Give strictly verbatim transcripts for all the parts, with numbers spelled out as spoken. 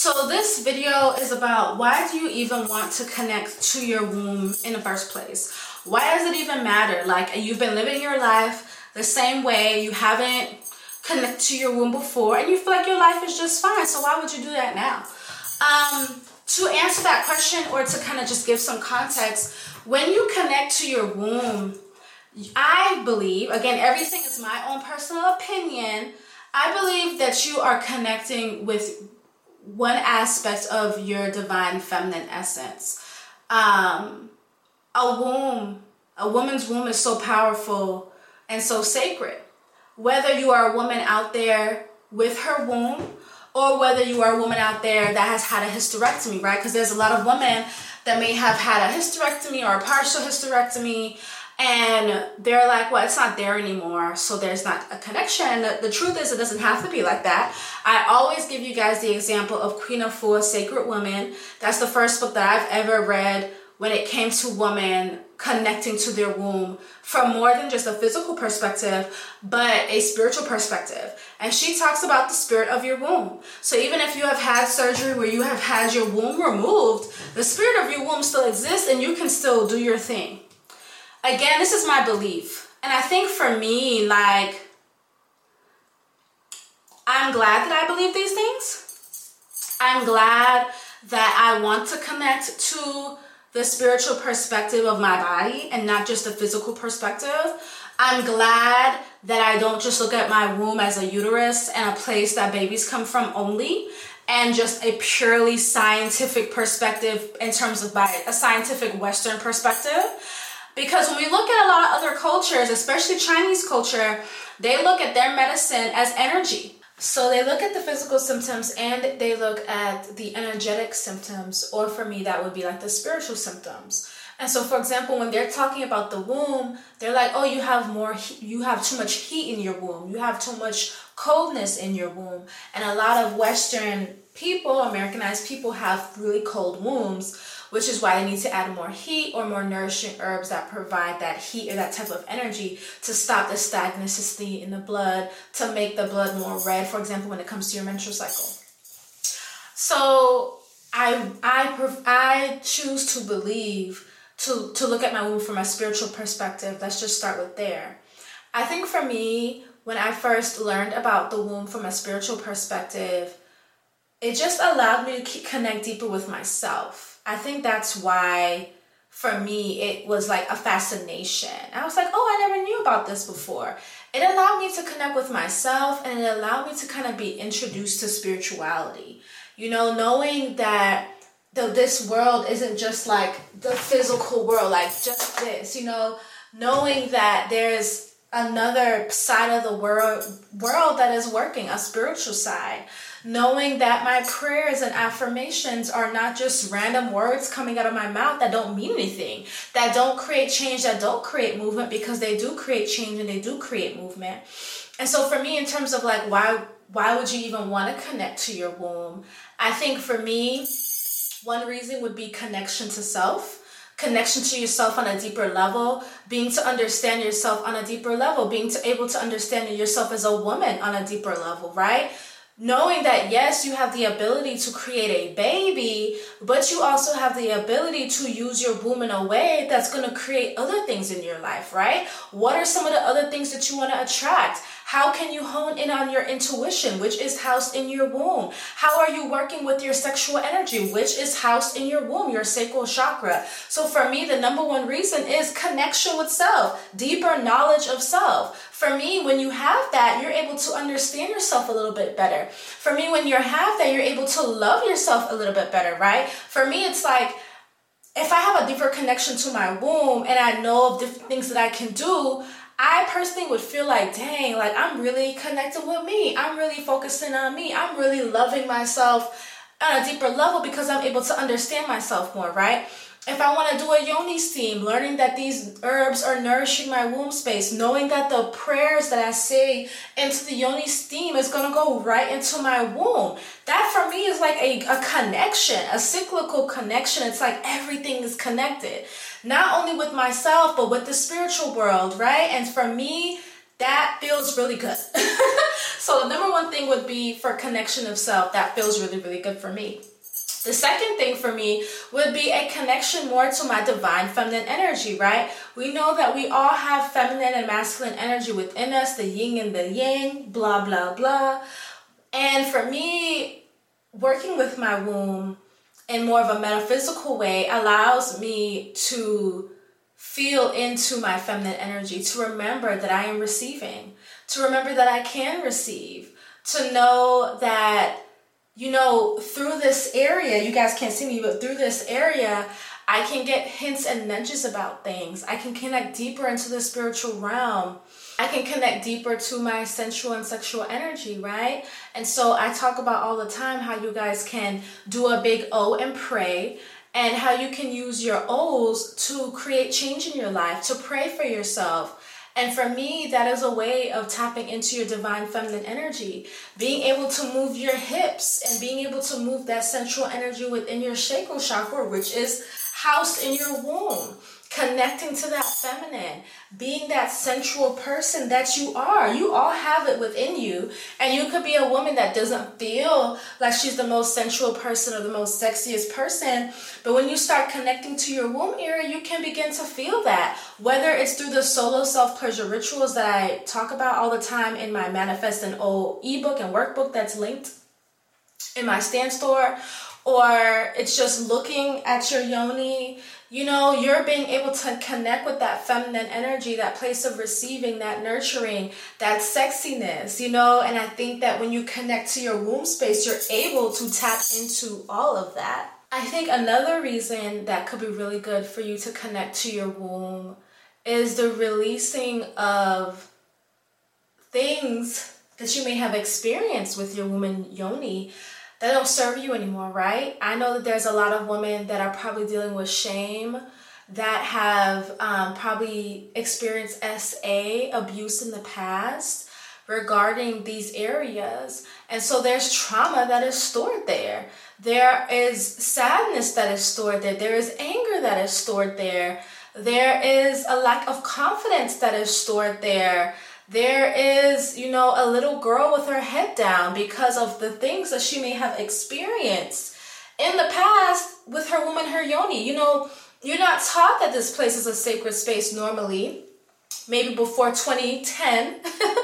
So this video is about why do you even want to connect to your womb in the first place? Why does it even matter? Like, you've been living your life the same way, you haven't connected to your womb before, and you feel like your life is just fine, so why would you do that now? Um, to answer that question, or to kind of just give some context, when you connect to your womb, I believe, again, everything is my own personal opinion, I believe that you are connecting with one aspect of your divine feminine essence. Um, a womb, a woman's womb is so powerful and so sacred. Whether you are a woman out there with her womb, or whether you are a woman out there that has had a hysterectomy, right? Because there's a lot of women that may have had a hysterectomy or a partial hysterectomy, and they're like, well, it's not there anymore, so there's not a connection. And the, the truth is, it doesn't have to be like that. I always give you guys the example of Queen Afua, Sacred Woman. That's the first book that I've ever read when it came to women connecting to their womb from more than just a physical perspective, but a spiritual perspective. And she talks about the spirit of your womb. So even if you have had surgery where you have had your womb removed, the spirit of your womb still exists and you can still do your thing. Again, this is my belief. And I think for me, like, I'm glad that I believe these things. I'm glad that I want to connect to the spiritual perspective of my body and not just the physical perspective. I'm glad that I don't just look at my womb as a uterus and a place that babies come from only, and just a purely scientific perspective in terms of by a scientific Western perspective. Because when we look at a lot of other cultures, especially Chinese culture, they look at their medicine as energy. So they look at the physical symptoms and they look at the energetic symptoms, or for me, that would be like the spiritual symptoms. And so, for example, when they're talking about the womb, they're like, oh, you have more, he- you have too much heat in your womb. You have too much coldness in your womb. And a lot of Western people, Americanized people, have really cold wombs, which is why they need to add more heat or more nourishing herbs that provide that heat or that type of energy to stop the stagnancy in the blood, to make the blood more red, for example, when it comes to your menstrual cycle. So I I I choose to believe, to, to look at my womb from a spiritual perspective. Let's just start with there. I think for me, when I first learned about the womb from a spiritual perspective, it just allowed me to connect deeper with myself. I think that's why, for me, it was like a fascination. I was like, oh, I never knew about this before. It allowed me to connect with myself, and it allowed me to kind of be introduced to spirituality. You know, knowing that the, this world isn't just like the physical world, like just this, you know, knowing that there's another side of the world, world that is working, a spiritual side. Knowing that my prayers and affirmations are not just random words coming out of my mouth that don't mean anything, that don't create change, that don't create movement, because they do create change and they do create movement. And so for me, in terms of like, why, why would you even want to connect to your womb? I think for me, one reason would be connection to self. Connection to yourself on a deeper level, being to understand yourself on a deeper level, being to able to understand yourself as a woman on a deeper level, right? Knowing that, yes, you have the ability to create a baby, but you also have the ability to use your womb in a way that's going to create other things in your life, right? What are some of the other things that you want to attract? How can you hone in on your intuition, which is housed in your womb? How are you working with your sexual energy, which is housed in your womb, your sacral chakra? So for me, the number one reason is connection with self, deeper knowledge of self. For me, when you have that, you're able to understand yourself a little bit better. For me, when you have that, you're able to love yourself a little bit better, right? For me, it's like, if I have a deeper connection to my womb and I know of different things that I can do, I personally would feel like, dang, like I'm really connected with me. I'm really focusing on me. I'm really loving myself on a deeper level because I'm able to understand myself more, right? If I want to do a yoni steam, learning that these herbs are nourishing my womb space, knowing that the prayers that I say into the yoni steam is going to go right into my womb. That for me is like a, a connection, a cyclical connection. It's like everything is connected. Not only with myself, but with the spiritual world, right? And for me, that feels really good. So the number one thing would be for connection of self. That feels really, really good for me. The second thing for me would be a connection more to my divine feminine energy, right? We know that we all have feminine and masculine energy within us, the yin and the yang, blah, blah, blah. And for me, working with my womb in more of a metaphysical way allows me to feel into my feminine energy, to remember that I am receiving, to remember that I can receive, to know that, you know, through this area, you guys can't see me, but through this area, I can get hints and nudges about things. I can connect deeper into the spiritual realm. I can connect deeper to my sensual and sexual energy, right? And so I talk about all the time how you guys can do a big O and pray, and how you can use your O's to create change in your life, to pray for yourself. And for me, that is a way of tapping into your divine feminine energy. Being able to move your hips and being able to move that sensual energy within your sacral chakra, which is housed in your womb. Connecting to that feminine, being that sensual person that you are. You all have it within you. And you could be a woman that doesn't feel like she's the most sensual person or the most sexiest person. But when you start connecting to your womb area, you can begin to feel that. Whether it's through the solo self-pleasure rituals that I talk about all the time in my Manifest and O ebook and workbook that's linked in my Stan Store, or it's just looking at your yoni. You know, you're being able to connect with that feminine energy, that place of receiving, that nurturing, that sexiness, you know, and I think that when you connect to your womb space, you're able to tap into all of that. I think another reason that could be really good for you to connect to your womb is the releasing of things that you may have experienced with your womb and yoni that don't serve you anymore, right? I know that there's a lot of women that are probably dealing with shame, that have um, probably experienced S A, abuse in the past regarding these areas. And so there's trauma that is stored there. There is sadness that is stored there. There is anger that is stored there. There is a lack of confidence that is stored there. There is, you know, a little girl with her head down because of the things that she may have experienced in the past with her womb and her yoni. You know, you're not taught that this place is a sacred space normally, maybe before twenty ten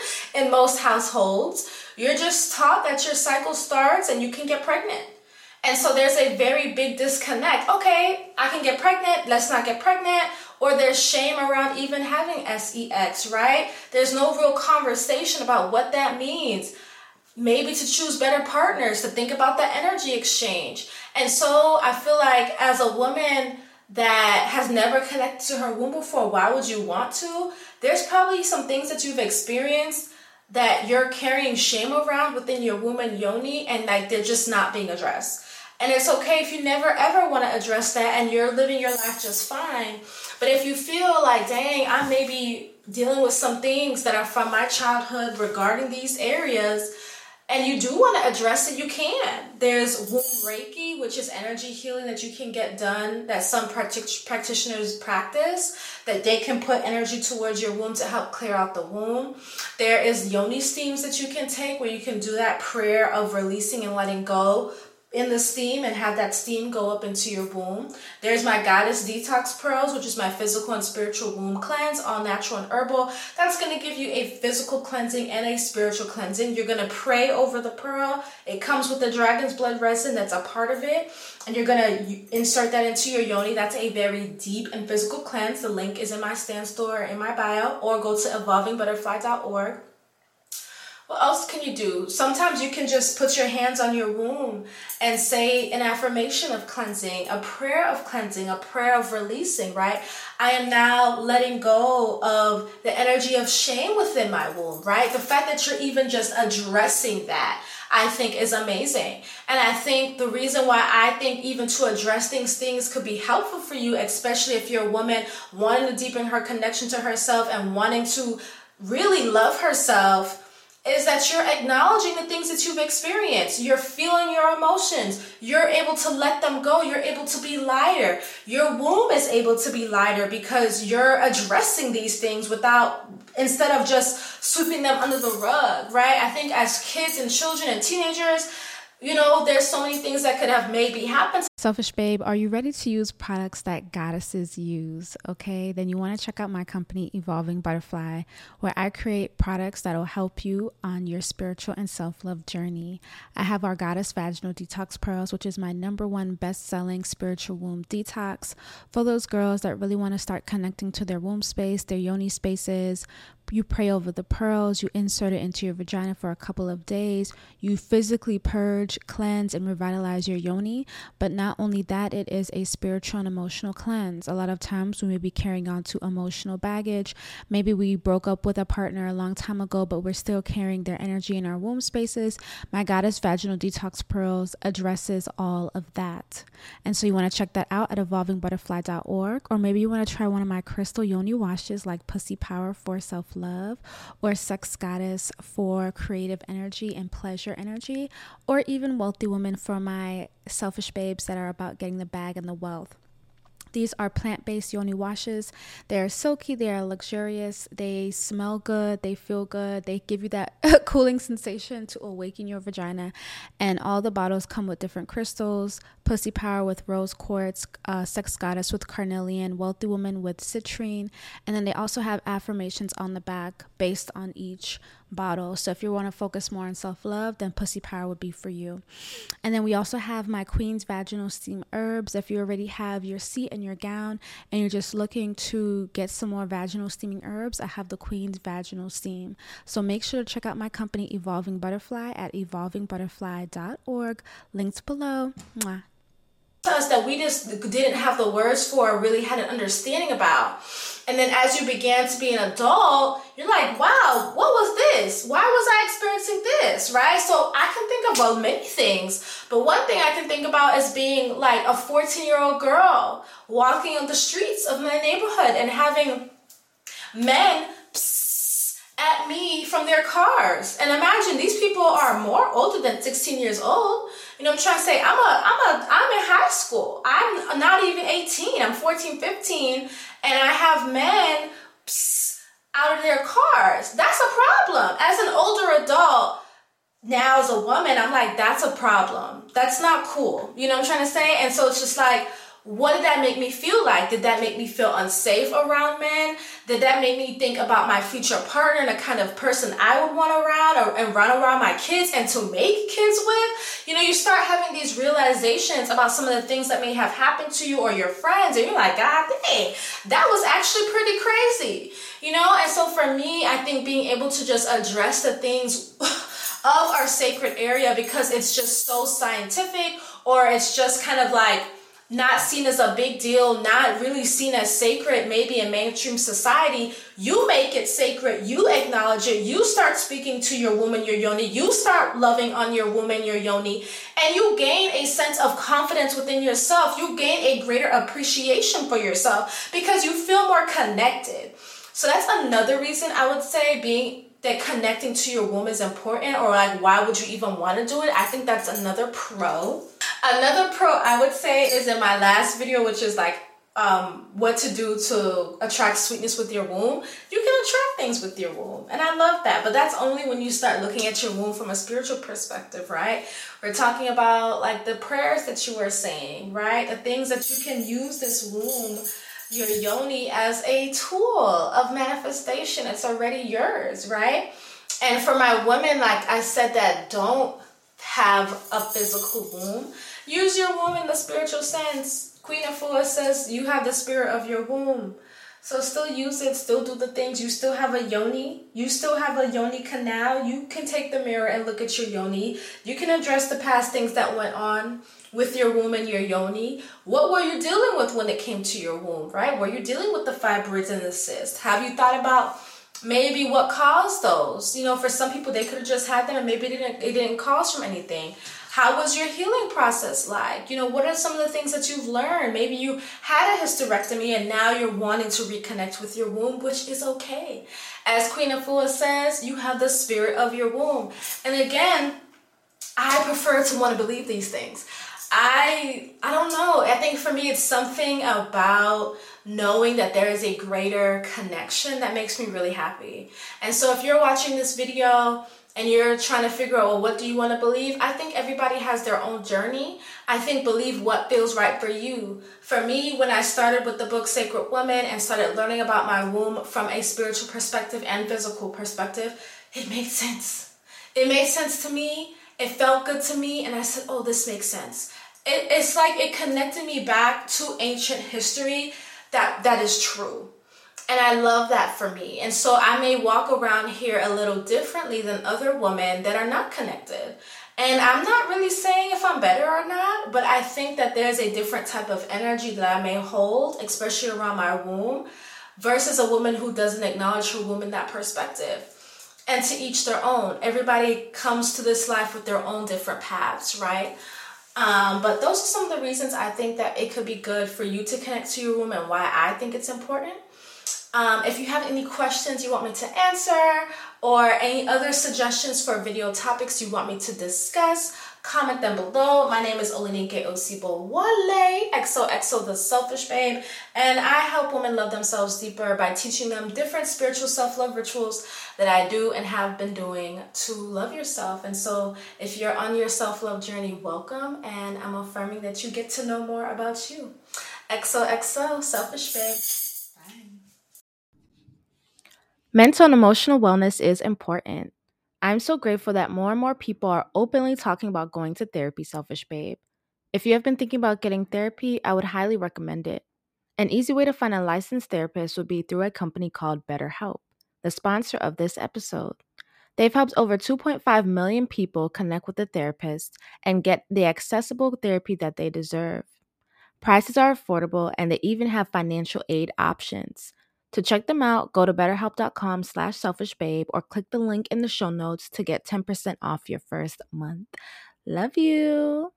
in most households. You're just taught that your cycle starts and you can get pregnant. And so there's a very big disconnect. Okay, I can get pregnant, let's not get pregnant. Or there's shame around even having sex, right? There's no real conversation about what that means. Maybe to choose better partners, to think about the energy exchange. And so I feel like as a woman that has never connected to her womb before, why would you want to? There's probably some things that you've experienced that you're carrying shame around within your womb and yoni, and like they're just not being addressed. And it's okay if you never ever want to address that and you're living your life just fine. But if you feel like, dang, I may be dealing with some things that are from my childhood regarding these areas, and you do want to address it, you can. There's womb Reiki, which is energy healing that you can get done, that some practic- practitioners practice, that they can put energy towards your womb to help clear out the womb. There is yoni steams that you can take where you can do that prayer of releasing and letting go in the steam and have that steam go up into your womb. There's my Goddess Detox Pearls, which is my physical and spiritual womb cleanse, all natural and herbal. That's going to give you a physical cleansing and a spiritual cleansing. You're going to pray over the pearl. It comes with the dragon's blood resin that's a part of it. And you're going to insert that into your yoni. That's a very deep and physical cleanse. The link is in my Stan Store in my bio, or go to evolving butterfly dot org. What else can you do? Sometimes you can just put your hands on your womb and say an affirmation of cleansing, a prayer of cleansing, a prayer of releasing, right? I am now letting go of the energy of shame within my womb, right? The fact that you're even just addressing that, I think is amazing. And I think the reason why I think even to address these things could be helpful for you, especially if you're a woman wanting to deepen her connection to herself and wanting to really love herself, is that you're acknowledging the things that you've experienced. You're feeling your emotions. You're able to let them go. You're able to be lighter. Your womb is able to be lighter because you're addressing these things without, instead of just sweeping them under the rug, right? I think as kids and children and teenagers, you know, there's so many things that could have maybe happened. Selfish babe, are you ready to use products that goddesses use? Okay, then you want to check out my company, Evolving Butterfly, where I create products that will help you on your spiritual and self-love journey. I have our Goddess Vaginal Detox Pearls, which is my number one best-selling spiritual womb detox for those girls that really want to start connecting to their womb space, their yoni spaces. You pray over the pearls, you insert it into your vagina for a couple of days, you physically purge, cleanse, and revitalize your yoni. But not only that, it is a spiritual and emotional cleanse. A lot of times we may be carrying on to emotional baggage. Maybe we broke up with a partner a long time ago, but we're still carrying their energy in our womb spaces. My Goddess Vaginal Detox Pearls addresses all of that. And so you want to check that out at evolving butterfly dot org, or maybe you want to try one of my crystal yoni washes like Pussy Power for self love, or Sex Goddess for creative energy and pleasure energy, or even Wealthy Woman for my selfish babes that are about getting the bag and the wealth. These are plant-based yoni washes. They're silky, they are luxurious, they smell good, they feel good, they give you that cooling sensation to awaken your vagina. And all the bottles come with different crystals: Pussy Power with rose quartz, uh, Sex Goddess with carnelian, Wealthy Woman with citrine. And then they also have affirmations on the back based on each bottle. So if you want to focus more on self-love, then Pussy Power would be for you. And then we also have my Queen's Vaginal Steam Herbs. If you already have your seat and your gown and you're just looking to get some more vaginal steaming herbs, I have the Queen's Vaginal Steam. So make sure to check out my company, Evolving Butterfly, at evolving butterfly dot org. Links below. Mwah. Us that we just didn't have the words for or really had an understanding about. And then as you began to be an adult, you're like, wow, what was this? Why was I experiencing this, right? So I can think of well, many things, but one thing I can think about is being like a fourteen-year-old girl walking on the streets of my neighborhood and having men at me from their cars. And imagine these people are more older than sixteen years old. You know, I'm trying to say, I'm a, I'm a, I'm in high school. I'm not even eighteen. I'm fourteen, fifteen, and I have men psst, out of their cars. That's a problem. As an older adult, now as a woman, I'm like, that's a problem. That's not cool. You know what I'm trying to say? And so it's just like, what did that make me feel like? Did that make me feel unsafe around men? Did that make me think about my future partner and the kind of person I would want around or, and run around my kids and to make kids with? You know, you start having these realizations about some of the things that may have happened to you or your friends, and you're like, God dang, that was actually pretty crazy. You know, and so for me, I think being able to just address the things of our sacred area, because it's just so scientific, or it's just kind of like not seen as a big deal, not really seen as sacred maybe in mainstream society, you make it sacred, you acknowledge it, you start speaking to your woman, your yoni, you start loving on your woman, your yoni, and you gain a sense of confidence within yourself. You gain a greater appreciation for yourself because you feel more connected. So that's another reason I would say being that connecting to your womb is important, or like, why would you even want to do it? I think that's another pro. Another pro I would say is in my last video, which is like um, what to do to attract sweetness with your womb. You can attract things with your womb, and I love that. But that's only when you start looking at your womb from a spiritual perspective, right? We're talking about like the prayers that you were saying, right? The things that you can use this womb, your yoni, as a tool of manifestation. It's already yours, right? And for my women, like I said, that don't have a physical womb, use your womb in the spiritual sense. Queen Afua says you have the spirit of your womb. So still use it, still do the things. You still have a yoni. You still have a yoni canal. You can take the mirror and look at your yoni. You can address the past things that went on with your womb and your yoni. What were you dealing with when it came to your womb, right? Were you dealing with the fibroids and the cysts? Have you thought about maybe what caused those? You know, for some people, they could have just had them and maybe it didn't, it didn't cause from anything. How was your healing process like? You know, what are some of the things that you've learned? Maybe you had a hysterectomy and now you're wanting to reconnect with your womb, which is okay. As Queen Afua says, you have the spirit of your womb. And again, I prefer to want to believe these things. I I don't know. I think for me, it's something about knowing that there is a greater connection that makes me really happy. And so if you're watching this video and you're trying to figure out, well, what do you want to believe? I think everybody has their own journey. I think believe what feels right for you. For me, when I started with the book Sacred Woman and started learning about my womb from a spiritual perspective and physical perspective, it made sense. It made sense to me. It felt good to me. And I said, oh, this makes sense. It, it's like it connected me back to ancient history that, that is true. And I love that for me. And so I may walk around here a little differently than other women that are not connected. And I'm not really saying if I'm better or not, but I think that there's a different type of energy that I may hold, especially around my womb, versus a woman who doesn't acknowledge her womb in that perspective. And to each their own. Everybody comes to this life with their own different paths, right? Um, but those are some of the reasons I think that it could be good for you to connect to your womb and why I think it's important. Um, if you have any questions you want me to answer or any other suggestions for video topics you want me to discuss, comment them below. My name is Olenike Osibowale, X O X O the Selfish Babe, and I help women love themselves deeper by teaching them different spiritual self-love rituals that I do and have been doing to love yourself. And so if you're on your self-love journey, welcome, and I'm affirming that you get to know more about you. X O X O, Selfish Babe. Mental and emotional wellness is important. I'm so grateful that more and more people are openly talking about going to therapy, Selfish Babe. If you have been thinking about getting therapy, I would highly recommend it. An easy way to find a licensed therapist would be through a company called BetterHelp, the sponsor of this episode. They've helped over two point five million people connect with a therapist and get the accessible therapy that they deserve. Prices are affordable and they even have financial aid options. To check them out, go to betterhelp.com slash selfishbabe or click the link in the show notes to get ten percent off your first month. Love you.